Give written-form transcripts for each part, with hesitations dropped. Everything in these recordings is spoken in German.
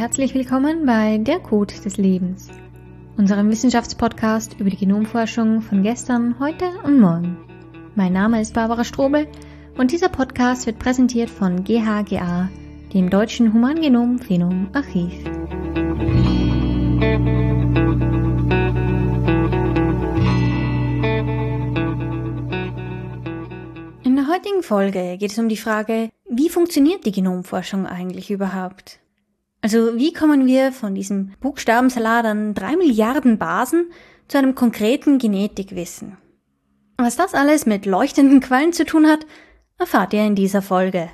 herzlich willkommen bei Der Code des Lebens, unserem Wissenschaftspodcast über die Genomforschung von gestern, heute und morgen. Mein Name ist Barbara Strobel und dieser Podcast wird präsentiert von GHGA, dem Deutschen Humangenom-Phenom-Archiv. In der heutigen Folge geht es um die Frage, wie funktioniert die Genomforschung eigentlich überhaupt? Also wie kommen wir von diesem Buchstabensalat an 3 Milliarden Basen zu einem konkreten Genetikwissen? Was das alles mit leuchtenden Quallen zu tun hat, erfahrt ihr in dieser Folge.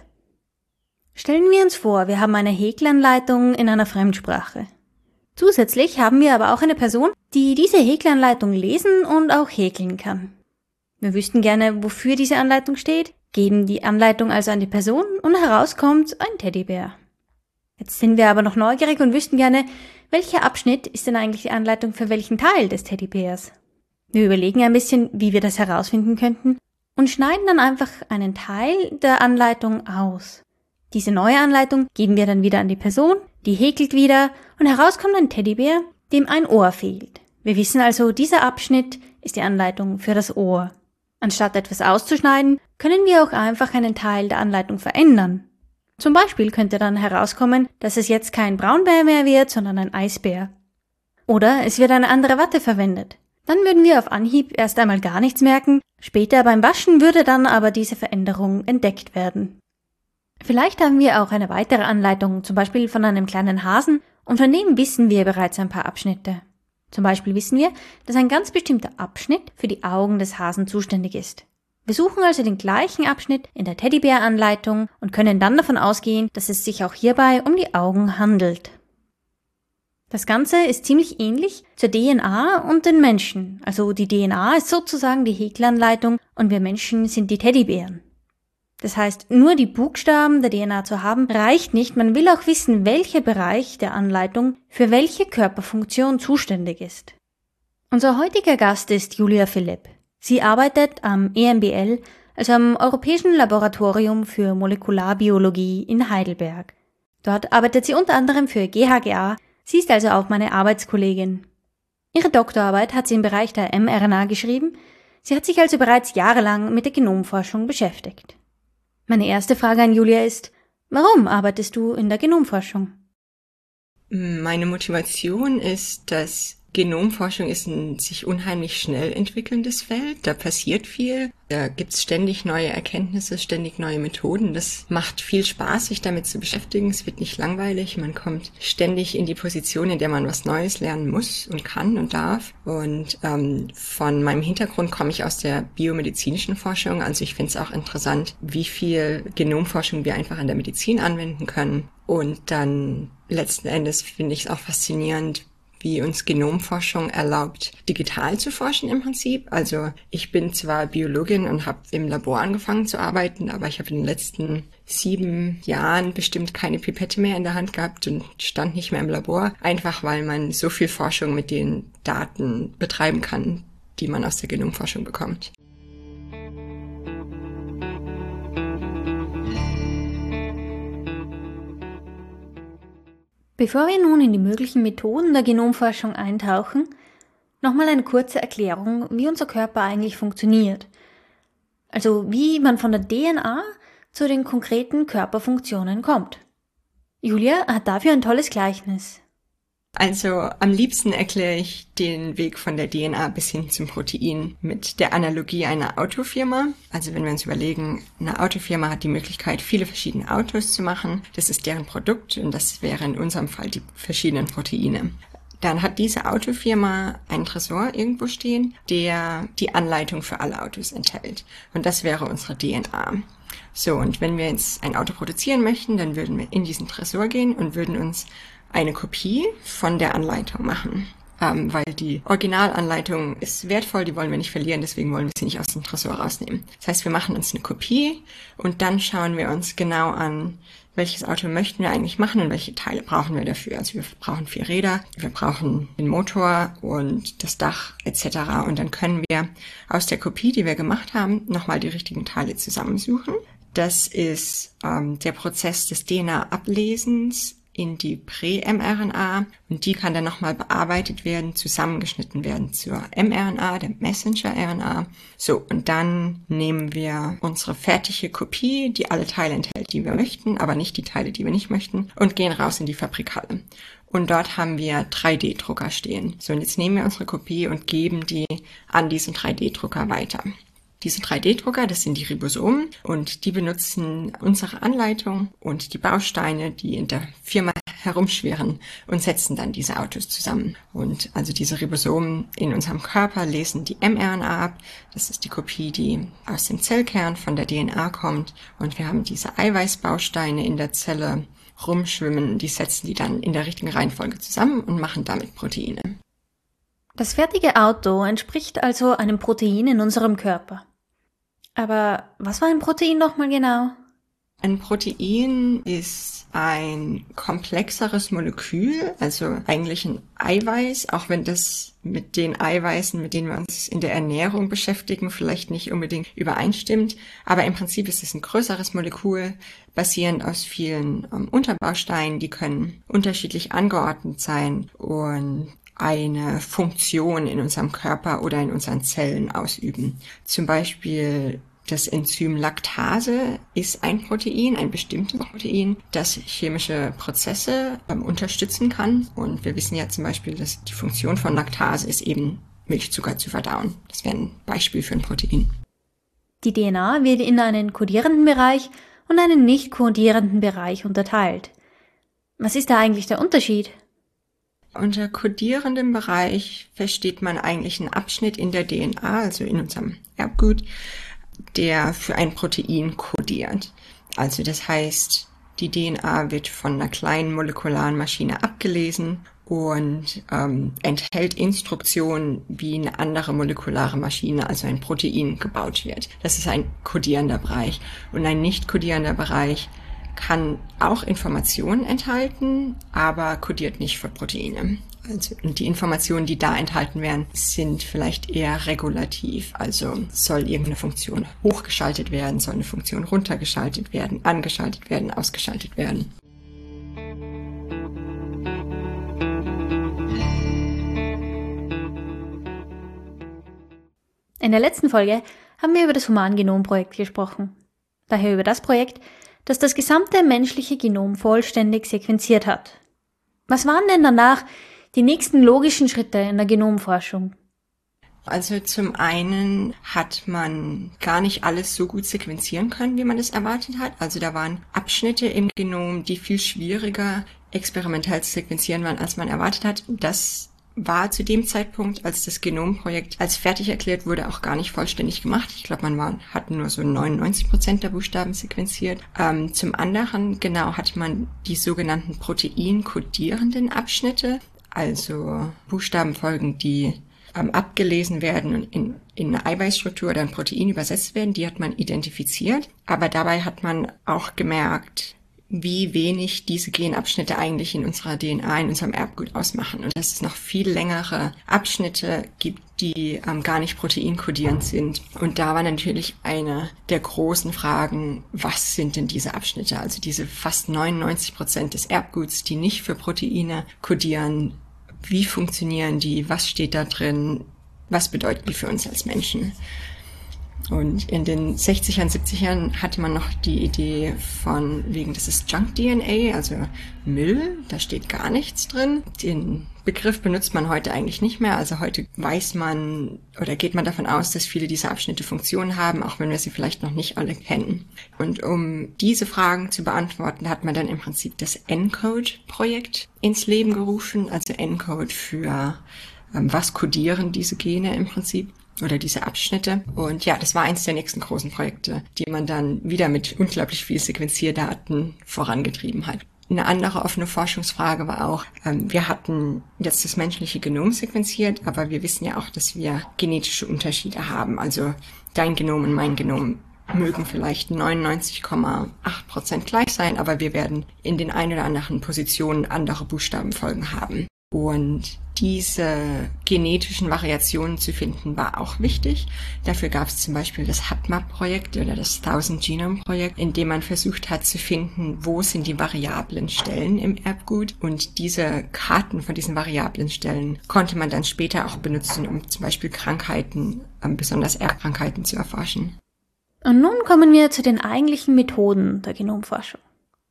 Stellen wir uns vor, wir haben eine Häkelanleitung in einer Fremdsprache. Zusätzlich haben wir aber auch eine Person, die diese Häkelanleitung lesen und auch häkeln kann. Wir wüssten gerne, wofür diese Anleitung steht, geben die Anleitung also an die Person und herauskommt ein Teddybär. Jetzt sind wir aber noch neugierig und wüssten gerne, welcher Abschnitt ist denn eigentlich die Anleitung für welchen Teil des Teddybärs? Wir überlegen ein bisschen, wie wir das herausfinden könnten und schneiden dann einfach einen Teil der Anleitung aus. Diese neue Anleitung geben wir dann wieder an die Person, die häkelt wieder und herauskommt ein Teddybär, dem ein Ohr fehlt. Wir wissen also, dieser Abschnitt ist die Anleitung für das Ohr. Anstatt etwas auszuschneiden, können wir auch einfach einen Teil der Anleitung verändern. Zum Beispiel könnte dann herauskommen, dass es jetzt kein Braunbär mehr wird, sondern ein Eisbär. Oder es wird eine andere Watte verwendet. Dann würden wir auf Anhieb erst einmal gar nichts merken, später beim Waschen würde dann aber diese Veränderung entdeckt werden. Vielleicht haben wir auch eine weitere Anleitung, zum Beispiel von einem kleinen Hasen, und von dem wissen wir bereits ein paar Abschnitte. Zum Beispiel wissen wir, dass ein ganz bestimmter Abschnitt für die Augen des Hasen zuständig ist. Wir suchen also den gleichen Abschnitt in der Teddybär-Anleitung und können dann davon ausgehen, dass es sich auch hierbei um die Augen handelt. Das Ganze ist ziemlich ähnlich zur DNA und den Menschen. Also die DNA ist sozusagen die Häkelanleitung und wir Menschen sind die Teddybären. Das heißt, nur die Buchstaben der DNA zu haben, reicht nicht. Man will auch wissen, welcher Bereich der Anleitung für welche Körperfunktion zuständig ist. Unser heutiger Gast ist Julia Philipp. Sie arbeitet am EMBL, also am Europäischen Laboratorium für Molekularbiologie in Heidelberg. Dort arbeitet sie unter anderem für GHGA, sie ist also auch meine Arbeitskollegin. Ihre Doktorarbeit hat sie im Bereich der mRNA geschrieben, sie hat sich also bereits jahrelang mit der Genomforschung beschäftigt. Meine erste Frage an Julia ist, warum arbeitest du in der Genomforschung? Meine Motivation ist, dass Genomforschung ist ein sich unheimlich schnell entwickelndes Feld. Da passiert viel. Da gibt's ständig neue Erkenntnisse, ständig neue Methoden. Das macht viel Spaß, sich damit zu beschäftigen. Es wird nicht langweilig. Man kommt ständig in die Position, in der man was Neues lernen muss und kann und darf. Und von meinem Hintergrund komme ich aus der biomedizinischen Forschung. Also ich finde es auch interessant, wie viel Genomforschung wir einfach in der Medizin anwenden können. Und dann letzten Endes finde ich es auch faszinierend, wie uns Genomforschung erlaubt, digital zu forschen im Prinzip. Also ich bin zwar Biologin und habe im Labor angefangen zu arbeiten, aber ich habe in den letzten 7 Jahren bestimmt keine Pipette mehr in der Hand gehabt und stand nicht mehr im Labor, einfach weil man so viel Forschung mit den Daten betreiben kann, die man aus der Genomforschung bekommt. Bevor wir nun in die möglichen Methoden der Genomforschung eintauchen, nochmal eine kurze Erklärung, wie unser Körper eigentlich funktioniert. Also wie man von der DNA zu den konkreten Körperfunktionen kommt. Julia hat dafür ein tolles Gleichnis. Also am liebsten erkläre ich den Weg von der DNA bis hin zum Protein mit der Analogie einer Autofirma. Also wenn wir uns überlegen, eine Autofirma hat die Möglichkeit, viele verschiedene Autos zu machen. Das ist deren Produkt und das wäre in unserem Fall die verschiedenen Proteine. Dann hat diese Autofirma einen Tresor irgendwo stehen, der die Anleitung für alle Autos enthält. Und das wäre unsere DNA. So, und wenn wir jetzt ein Auto produzieren möchten, dann würden wir in diesen Tresor gehen und würden uns eine Kopie von der Anleitung machen, weil die Originalanleitung ist wertvoll, die wollen wir nicht verlieren, deswegen wollen wir sie nicht aus dem Tresor rausnehmen. Das heißt, wir machen uns eine Kopie und dann schauen wir uns genau an, welches Auto möchten wir eigentlich machen und welche Teile brauchen wir dafür. Also wir brauchen 4 Räder, wir brauchen den Motor und das Dach etc. Und dann können wir aus der Kopie, die wir gemacht haben, nochmal die richtigen Teile zusammensuchen. Das ist der Prozess des DNA-Ablesens in die Prä-mRNA und die kann dann nochmal bearbeitet werden, zusammengeschnitten werden zur mRNA, der Messenger-RNA. So, und dann nehmen wir unsere fertige Kopie, die alle Teile enthält, die wir möchten, aber nicht die Teile, die wir nicht möchten, und gehen raus in die Fabrikhalle. Und dort haben wir 3D-Drucker stehen. So, und jetzt nehmen wir unsere Kopie und geben die an diesen 3D-Drucker weiter. Diese 3D-Drucker, das sind die Ribosomen und die benutzen unsere Anleitung und die Bausteine, die in der Firma herumschwirren und setzen dann diese Autos zusammen. Und also diese Ribosomen in unserem Körper lesen die mRNA ab. Das ist die Kopie, die aus dem Zellkern von der DNA kommt. Und wir haben diese Eiweißbausteine in der Zelle rumschwimmen. Die setzen die dann in der richtigen Reihenfolge zusammen und machen damit Proteine. Das fertige Auto entspricht also einem Protein in unserem Körper. Aber was war ein Protein nochmal genau? Ein Protein ist ein komplexeres Molekül, also eigentlich ein Eiweiß, auch wenn das mit den Eiweißen, mit denen wir uns in der Ernährung beschäftigen, vielleicht nicht unbedingt übereinstimmt. Aber im Prinzip ist es ein größeres Molekül, basierend aus vielen Unterbausteinen, die können unterschiedlich angeordnet sein und eine Funktion in unserem Körper oder in unseren Zellen ausüben. Zum Beispiel das Enzym Laktase ist ein Protein, ein bestimmtes Protein, das chemische Prozesse unterstützen kann. Und wir wissen ja zum Beispiel, dass die Funktion von Laktase ist eben, Milchzucker zu verdauen. Das wäre ein Beispiel für ein Protein. Die DNA wird in einen kodierenden Bereich und einen nicht kodierenden Bereich unterteilt. Was ist da eigentlich der Unterschied? Unter kodierendem Bereich versteht man eigentlich einen Abschnitt in der DNA, also in unserem Erbgut, der für ein Protein kodiert. Also das heißt, die DNA wird von einer kleinen molekularen Maschine abgelesen und enthält Instruktionen, wie eine andere molekulare Maschine, also ein Protein, gebaut wird. Das ist ein kodierender Bereich. Und ein nicht kodierender Bereich kann auch Informationen enthalten, aber kodiert nicht für Proteine. Also, und die Informationen, die da enthalten werden, sind vielleicht eher regulativ. Also soll irgendeine Funktion hochgeschaltet werden, soll eine Funktion runtergeschaltet werden, angeschaltet werden, ausgeschaltet werden. In der letzten Folge haben wir über das Humangenom-Projekt gesprochen. Daher über das Projekt, das das gesamte menschliche Genom vollständig sequenziert hat. Was waren denn danach die nächsten logischen Schritte in der Genomforschung? Also zum einen hat man gar nicht alles so gut sequenzieren können, wie man es erwartet hat. Also da waren Abschnitte im Genom, die viel schwieriger experimentell zu sequenzieren waren, als man erwartet hat. Das war zu dem Zeitpunkt, als das Genomprojekt als fertig erklärt wurde, auch gar nicht vollständig gemacht. Ich glaube, hat nur so 99% der Buchstaben sequenziert. Zum anderen, genau, hat man die sogenannten proteinkodierenden Abschnitte, also Buchstabenfolgen, die abgelesen werden und in eine Eiweißstruktur oder ein Protein übersetzt werden, die hat man identifiziert. Aber dabei hat man auch gemerkt, wie wenig diese Genabschnitte eigentlich in unserer DNA, in unserem Erbgut ausmachen. Und dass es noch viel längere Abschnitte gibt, die gar nicht proteinkodierend sind. Und da war natürlich eine der großen Fragen, was sind denn diese Abschnitte? Also diese fast 99% des Erbguts, die nicht für Proteine kodieren. Wie funktionieren die? Was steht da drin? Was bedeuten die für uns als Menschen? Und in den 60ern, 70ern hatte man noch die Idee von wegen, das ist Junk-DNA, also Müll, da steht gar nichts drin. Den Begriff benutzt man heute eigentlich nicht mehr. Also heute weiß man oder geht man davon aus, dass viele dieser Abschnitte Funktionen haben, auch wenn wir sie vielleicht noch nicht alle kennen. Und um diese Fragen zu beantworten, hat man dann im Prinzip das ENCODE-Projekt ins Leben gerufen. Also ENCODE für was kodieren diese Gene im Prinzip oder diese Abschnitte. Und ja, das war eins der nächsten großen Projekte, die man dann wieder mit unglaublich viel Sequenzierdaten vorangetrieben hat. Eine andere offene Forschungsfrage war auch, wir hatten jetzt das menschliche Genom sequenziert, aber wir wissen ja auch, dass wir genetische Unterschiede haben. Also dein Genom und mein Genom mögen vielleicht 99,8% gleich sein, aber wir werden in den ein oder anderen Positionen andere Buchstabenfolgen haben. Und diese genetischen Variationen zu finden, war auch wichtig. Dafür gab es zum Beispiel das HapMap-Projekt oder das 1000-Genome-Projekt, in dem man versucht hat zu finden, wo sind die variablen Stellen im Erbgut. Und diese Karten von diesen variablen Stellen konnte man dann später auch benutzen, um zum Beispiel Krankheiten, besonders Erbkrankheiten zu erforschen. Und nun kommen wir zu den eigentlichen Methoden der Genomforschung.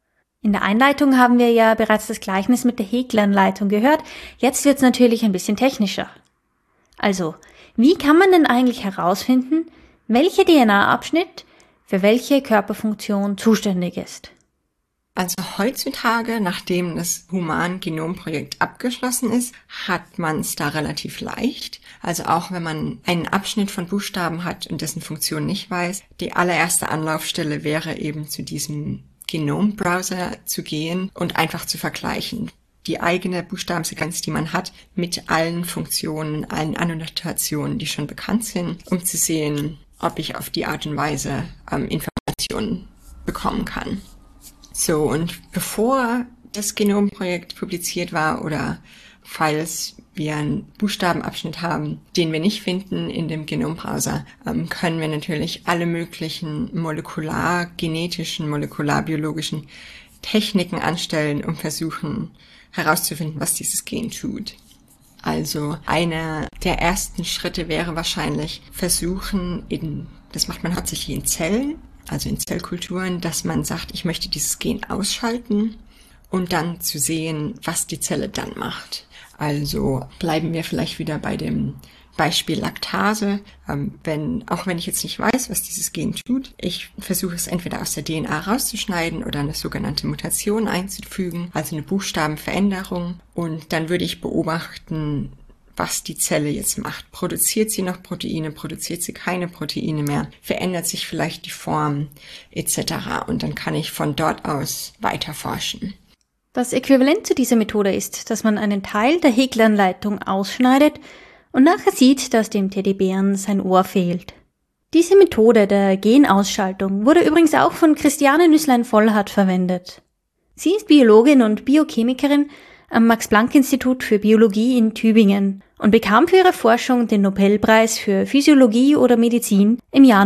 In der Einleitung haben wir ja bereits das Gleichnis mit der Häkler-Leitung gehört. Jetzt wird's natürlich ein bisschen technischer. Also, wie kann man denn eigentlich herausfinden, welcher DNA-Abschnitt für welche Körperfunktion zuständig ist? Also heutzutage, nachdem das Human-Genom-Projekt abgeschlossen ist, hat man es da relativ leicht. Also auch wenn man einen Abschnitt von Buchstaben hat und dessen Funktion nicht weiß, die allererste Anlaufstelle wäre eben zu diesem Genombrowser zu gehen und einfach zu vergleichen. Die eigene Buchstabensequenz, die man hat, mit allen Funktionen, allen Annotationen, die schon bekannt sind, um zu sehen, ob ich auf die Art und Weise Informationen bekommen kann. So, und bevor das Genomprojekt publiziert war oder falls wir einen Buchstabenabschnitt haben, den wir nicht finden in dem Genombrowser, können wir natürlich alle möglichen molekulargenetischen, molekularbiologischen Techniken anstellen, um versuchen herauszufinden, was dieses Gen tut. Also einer der ersten Schritte wäre wahrscheinlich versuchen, das macht man hauptsächlich in Zellen, also in Zellkulturen, dass man sagt, ich möchte dieses Gen ausschalten und dann zu sehen, was die Zelle dann macht. Also bleiben wir vielleicht wieder bei dem Beispiel Laktase. Auch wenn ich jetzt nicht weiß, was dieses Gen tut, ich versuche es entweder aus der DNA rauszuschneiden oder eine sogenannte Mutation einzufügen, also eine Buchstabenveränderung. Und dann würde ich beobachten, was die Zelle jetzt macht. Produziert sie noch Proteine, produziert sie keine Proteine mehr, verändert sich vielleicht die Form etc. Und dann kann ich von dort aus weiter forschen. Das Äquivalent zu dieser Methode ist, dass man einen Teil der Häkler-Leitung ausschneidet und nachher sieht, dass dem Teddybären sein Ohr fehlt. Diese Methode der Genausschaltung wurde übrigens auch von Christiane Nüsslein-Vollhardt verwendet. Sie ist Biologin und Biochemikerin am Max-Planck-Institut für Biologie in Tübingen und bekam für ihre Forschung den Nobelpreis für Physiologie oder Medizin im Jahr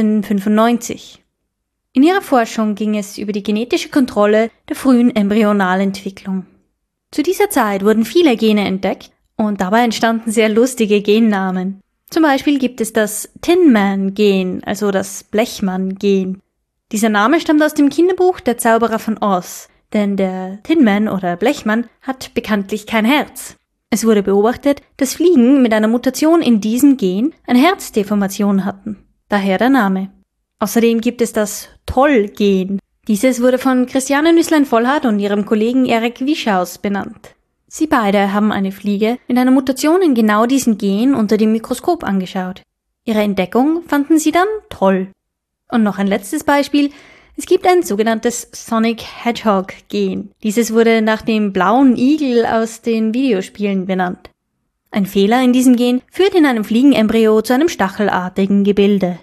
1995. In ihrer Forschung ging es über die genetische Kontrolle der frühen Embryonalentwicklung. Zu dieser Zeit wurden viele Gene entdeckt und dabei entstanden sehr lustige Gennamen. Zum Beispiel gibt es das Tin Man-Gen, also das Blechmann-Gen. Dieser Name stammt aus dem Kinderbuch Der Zauberer von Oz, denn der Tin Man oder Blechmann hat bekanntlich kein Herz. Es wurde beobachtet, dass Fliegen mit einer Mutation in diesem Gen eine Herzdeformation hatten. Daher der Name. Außerdem gibt es das Toll-Gen. Dieses wurde von Christiane Nüsslein-Vollhardt und ihrem Kollegen Erik Wischhaus benannt. Sie beide haben eine Fliege mit einer Mutation in genau diesem Gen unter dem Mikroskop angeschaut. Ihre Entdeckung fanden sie dann toll. Und noch ein letztes Beispiel. Es gibt ein sogenanntes Sonic Hedgehog-Gen. Dieses wurde nach dem blauen Igel aus den Videospielen benannt. Ein Fehler in diesem Gen führt in einem Fliegenembryo zu einem stachelartigen Gebilde.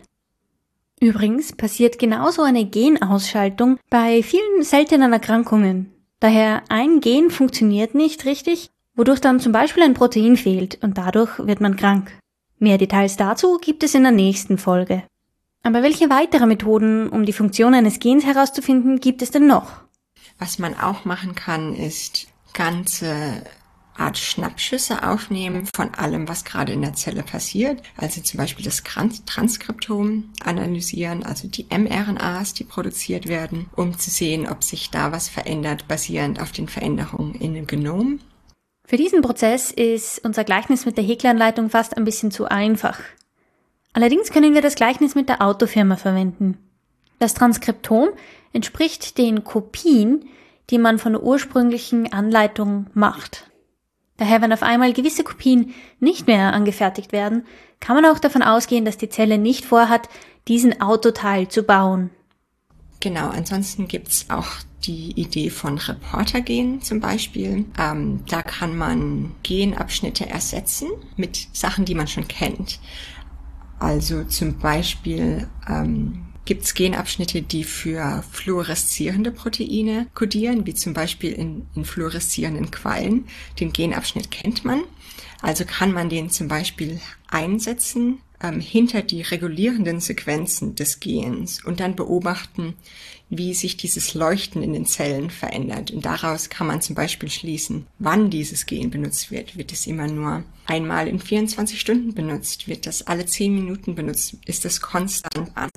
Übrigens passiert genauso eine Genausschaltung bei vielen seltenen Erkrankungen. Daher ein Gen funktioniert nicht richtig, wodurch dann zum Beispiel ein Protein fehlt und dadurch wird man krank. Mehr Details dazu gibt es in der nächsten Folge. Aber welche weitere Methoden, um die Funktion eines Gens herauszufinden, gibt es denn noch? Was man auch machen kann, ist ganze Art Schnappschüsse aufnehmen von allem, was gerade in der Zelle passiert. Also zum Beispiel das Transkriptom analysieren, also die mRNAs, die produziert werden, um zu sehen, ob sich da was verändert, basierend auf den Veränderungen in dem Genom. Für diesen Prozess ist unser Gleichnis mit der Häkler-Leitung fast ein bisschen zu einfach. Allerdings können wir das Gleichnis mit der Autofirma verwenden. Das Transkriptom entspricht den Kopien, die man von der ursprünglichen Anleitung macht. Daher, wenn auf einmal gewisse Kopien nicht mehr angefertigt werden, kann man auch davon ausgehen, dass die Zelle nicht vorhat, diesen Autoteil zu bauen. Genau, ansonsten gibt's auch die Idee von Reportergenen zum Beispiel. Da kann man Genabschnitte ersetzen mit Sachen, die man schon kennt. Also zum Beispiel gibt es Genabschnitte, die für fluoreszierende Proteine kodieren, wie zum Beispiel in fluoreszierenden Quallen. Den Genabschnitt kennt man. Also kann man den zum Beispiel einsetzen hinter die regulierenden Sequenzen des Gens und dann beobachten, wie sich dieses Leuchten in den Zellen verändert. Und daraus kann man zum Beispiel schließen, wann dieses Gen benutzt wird. Wird es immer nur einmal in 24 Stunden benutzt? Wird das alle 10 Minuten benutzt? Ist das konstant an?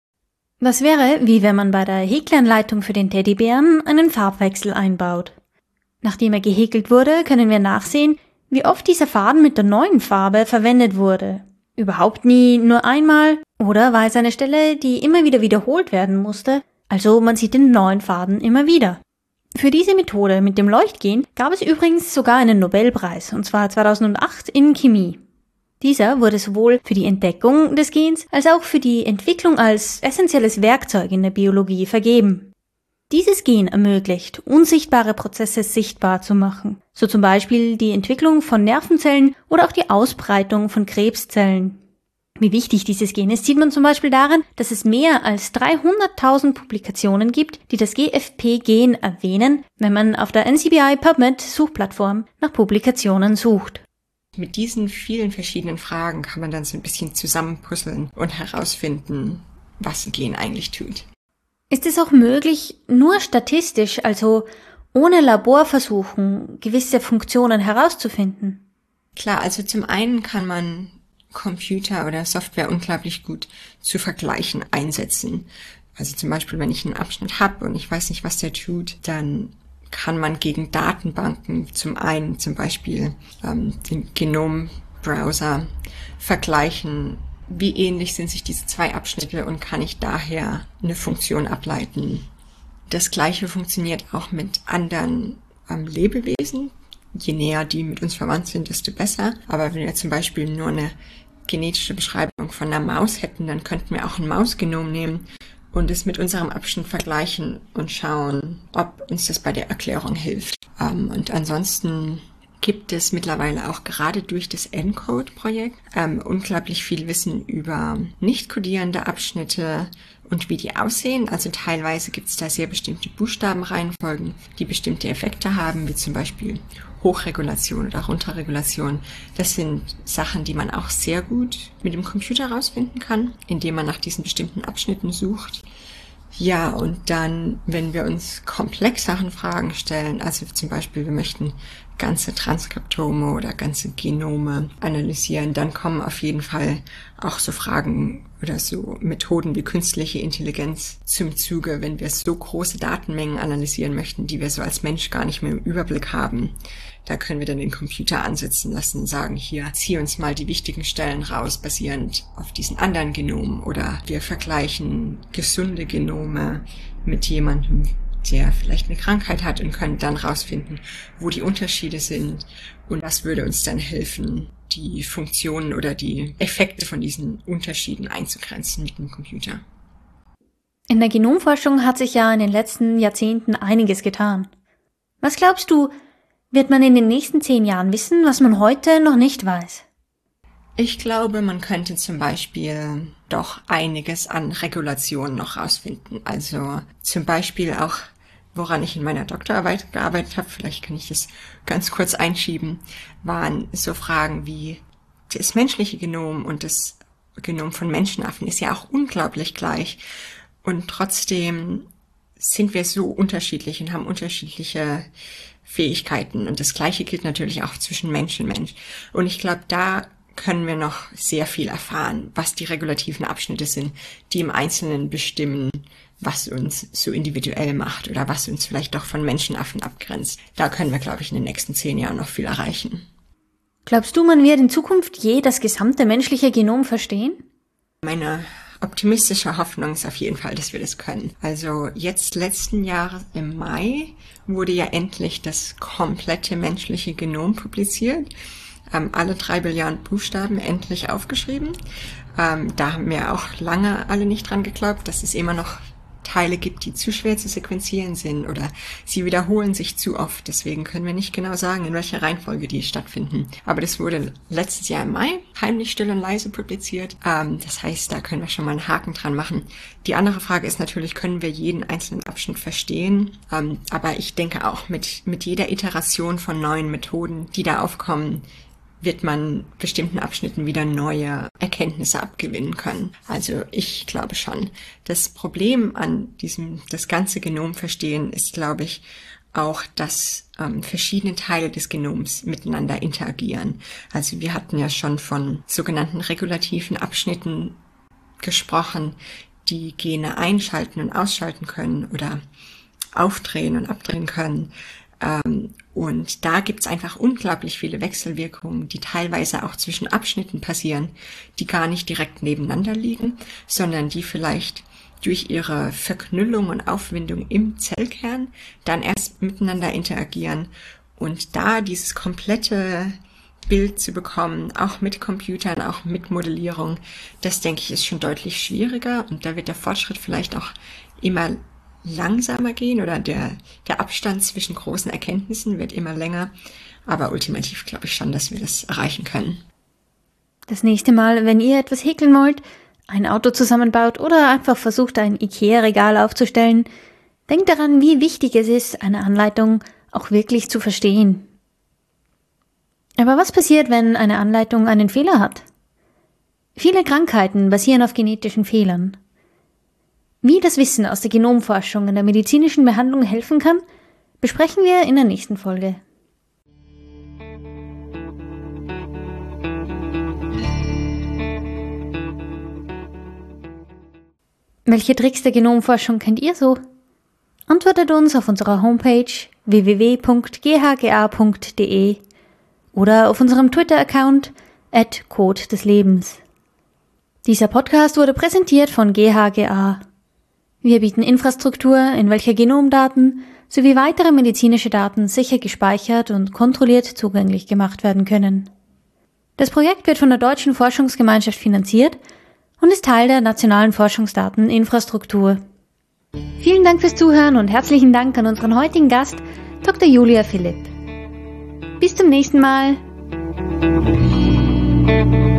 Das wäre, wie wenn man bei der Häkelanleitung für den Teddybären einen Farbwechsel einbaut. Nachdem er gehäkelt wurde, können wir nachsehen, wie oft dieser Faden mit der neuen Farbe verwendet wurde. Überhaupt nie, nur einmal, oder war es eine Stelle, die immer wieder wiederholt werden musste, also man sieht den neuen Faden immer wieder. Für diese Methode mit dem Leuchtgen gab es übrigens sogar einen Nobelpreis, und zwar 2008 in Chemie. Dieser wurde sowohl für die Entdeckung des Gens als auch für die Entwicklung als essentielles Werkzeug in der Biologie vergeben. Dieses Gen ermöglicht, unsichtbare Prozesse sichtbar zu machen, so zum Beispiel die Entwicklung von Nervenzellen oder auch die Ausbreitung von Krebszellen. Wie wichtig dieses Gen ist, sieht man zum Beispiel daran, dass es mehr als 300.000 Publikationen gibt, die das GFP-Gen erwähnen, wenn man auf der NCBI PubMed-Suchplattform nach Publikationen sucht. Mit diesen vielen verschiedenen Fragen kann man dann so ein bisschen zusammenpuzzeln und herausfinden, was ein Gen eigentlich tut. Ist es auch möglich, nur statistisch, also ohne Laborversuchen, gewisse Funktionen herauszufinden? Klar, also zum einen kann man Computer oder Software unglaublich gut zu Vergleichen einsetzen. Also zum Beispiel, wenn ich einen Abschnitt habe und ich weiß nicht, was der tut, dann kann man gegen Datenbanken zum einen zum Beispiel den Genombrowser vergleichen, wie ähnlich sind sich diese zwei Abschnitte und kann ich daher eine Funktion ableiten. Das Gleiche funktioniert auch mit anderen Lebewesen. Je näher die mit uns verwandt sind, desto besser. Aber wenn wir zum Beispiel nur eine genetische Beschreibung von einer Maus hätten, dann könnten wir auch ein Mausgenom nehmen und es mit unserem Abschnitt vergleichen und schauen, ob uns das bei der Erklärung hilft. Und ansonsten gibt es mittlerweile auch gerade durch das ENCODE-Projekt unglaublich viel Wissen über nicht kodierende Abschnitte und wie die aussehen. Also teilweise gibt es da sehr bestimmte Buchstabenreihenfolgen, die bestimmte Effekte haben, wie zum Beispiel Hochregulation oder Runterregulation. Das sind Sachen, die man auch sehr gut mit dem Computer rausfinden kann, indem man nach diesen bestimmten Abschnitten sucht. Ja, und dann, wenn wir uns komplexeren Fragen stellen, also zum Beispiel wir möchten ganze Transkriptome oder ganze Genome analysieren, dann kommen auf jeden Fall auch so Fragen oder so Methoden wie künstliche Intelligenz zum Zuge, wenn wir so große Datenmengen analysieren möchten, die wir so als Mensch gar nicht mehr im Überblick haben. Da können wir dann den Computer ansetzen lassen und sagen, hier, zieh uns mal die wichtigen Stellen raus, basierend auf diesen anderen Genomen. Oder wir vergleichen gesunde Genome mit jemandem, der vielleicht eine Krankheit hat und können dann rausfinden, wo die Unterschiede sind. Und das würde uns dann helfen, die Funktionen oder die Effekte von diesen Unterschieden einzugrenzen mit dem Computer. In der Genomforschung hat sich ja in den letzten Jahrzehnten einiges getan. Was glaubst du, wird man in den nächsten 10 Jahren wissen, was man heute noch nicht weiß? Ich glaube, man könnte zum Beispiel doch einiges an Regulationen noch rausfinden. Also zum Beispiel auch, woran ich in meiner Doktorarbeit gearbeitet habe, vielleicht kann ich das ganz kurz einschieben, waren so Fragen wie das menschliche Genom und das Genom von Menschenaffen ist ja auch unglaublich gleich. Und trotzdem sind wir so unterschiedlich und haben unterschiedliche Fähigkeiten. Und das Gleiche gilt natürlich auch zwischen Mensch und Mensch. Und ich glaube, da können wir noch sehr viel erfahren, was die regulativen Abschnitte sind, die im Einzelnen bestimmen, was uns so individuell macht oder was uns vielleicht doch von Menschenaffen abgrenzt. Da können wir, glaube ich, in den nächsten 10 Jahren noch viel erreichen. Glaubst du, man wird in Zukunft je das gesamte menschliche Genom verstehen? Meine optimistische Hoffnung ist auf jeden Fall, dass wir das können. Also jetzt letzten Jahr im Mai wurde ja endlich das komplette menschliche Genom publiziert. Alle 3 Billionen Buchstaben endlich aufgeschrieben. Da haben wir auch lange alle nicht dran geglaubt. Das ist immer noch Teile gibt, die zu schwer zu sequenzieren sind oder sie wiederholen sich zu oft. Deswegen können wir nicht genau sagen, in welcher Reihenfolge die stattfinden. Aber das wurde letztes Jahr im Mai heimlich still und leise publiziert. Das heißt, da können wir schon mal einen Haken dran machen. Die andere Frage ist natürlich, können wir jeden einzelnen Abschnitt verstehen? Aber ich denke auch mit jeder Iteration von neuen Methoden, die da aufkommen, wird man bestimmten Abschnitten wieder neue Erkenntnisse abgewinnen können. Also ich glaube schon. Das Problem an das ganze Genom verstehen ist, glaube ich, auch, dass verschiedene Teile des Genoms miteinander interagieren. Also wir hatten ja schon von sogenannten regulativen Abschnitten gesprochen, die Gene einschalten und ausschalten können oder aufdrehen und abdrehen können. Und da gibt's einfach unglaublich viele Wechselwirkungen, die teilweise auch zwischen Abschnitten passieren, die gar nicht direkt nebeneinander liegen, sondern die vielleicht durch ihre Verknüllung und Aufwindung im Zellkern dann erst miteinander interagieren. Und da dieses komplette Bild zu bekommen, auch mit Computern, auch mit Modellierung, das denke ich ist schon deutlich schwieriger. Und da wird der Fortschritt vielleicht auch immer langsamer gehen oder der Abstand zwischen großen Erkenntnissen wird immer länger. Aber ultimativ glaube ich schon, dass wir das erreichen können. Das nächste Mal, wenn ihr etwas häkeln wollt, ein Auto zusammenbaut oder einfach versucht, ein IKEA-Regal aufzustellen, denkt daran, wie wichtig es ist, eine Anleitung auch wirklich zu verstehen. Aber was passiert, wenn eine Anleitung einen Fehler hat? Viele Krankheiten basieren auf genetischen Fehlern. Wie das Wissen aus der Genomforschung in der medizinischen Behandlung helfen kann, besprechen wir in der nächsten Folge. Welche Tricks der Genomforschung kennt ihr so? Antwortet uns auf unserer Homepage www.ghga.de oder auf unserem Twitter-Account @CodeDesLebens. Dieser Podcast wurde präsentiert von GHGA. Wir bieten Infrastruktur, in welcher Genomdaten sowie weitere medizinische Daten sicher gespeichert und kontrolliert zugänglich gemacht werden können. Das Projekt wird von der Deutschen Forschungsgemeinschaft finanziert und ist Teil der nationalen Forschungsdateninfrastruktur. Vielen Dank fürs Zuhören und herzlichen Dank an unseren heutigen Gast, Dr. Julia Philipp. Bis zum nächsten Mal.